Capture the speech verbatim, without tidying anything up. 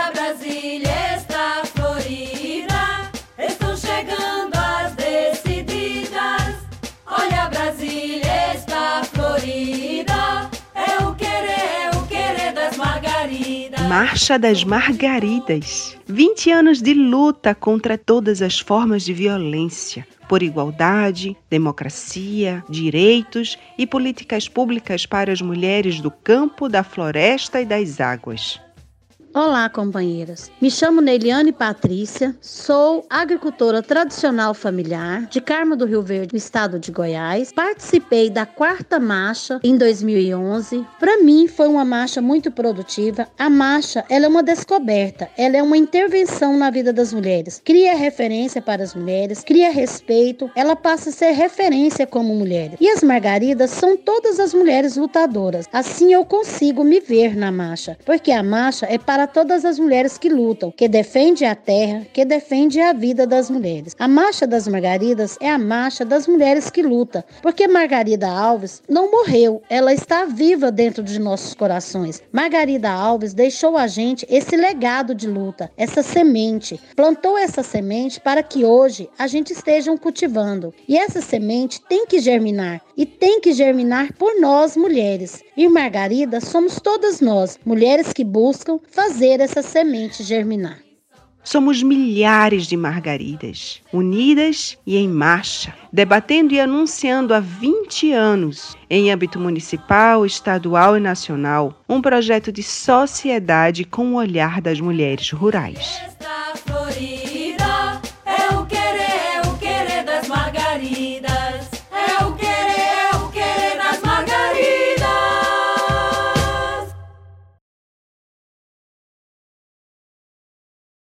Olha, Brasília está florida, estão chegando as decididas. Olha, Brasília está florida, é o querer, é o querer das margaridas. Marcha das Margaridas. vinte anos de luta contra todas as formas de violência, por igualdade, democracia, direitos e políticas públicas para as mulheres do campo, da floresta e das águas. Olá, companheiras. Me chamo Neiliane Patrícia, sou agricultora tradicional familiar de Carmo do Rio Verde, no estado de Goiás. Participei da quarta marcha em dois mil e onze. Para mim, foi uma marcha muito produtiva. A marcha, ela é uma descoberta, ela é uma intervenção na vida das mulheres. Cria referência para as mulheres, cria respeito, ela passa a ser referência como mulher. E as margaridas são todas as mulheres lutadoras. Assim eu consigo me ver na marcha, porque a marcha é para Para todas as mulheres que lutam, que defende a terra, que defende a vida das mulheres. A Marcha das Margaridas é a marcha das mulheres que lutam, porque Margarida Alves não morreu, ela está viva dentro de nossos corações. Margarida Alves deixou a gente esse legado de luta, essa semente, plantou essa semente para que hoje a gente esteja cultivando. E essa semente tem que germinar, e tem que germinar por nós mulheres. E Margarida somos todas nós, mulheres que buscam fazer fazer essa semente germinar. Somos milhares de margaridas, unidas e em marcha, debatendo e anunciando há vinte anos, em âmbito municipal, estadual e nacional, um projeto de sociedade com o olhar das mulheres rurais.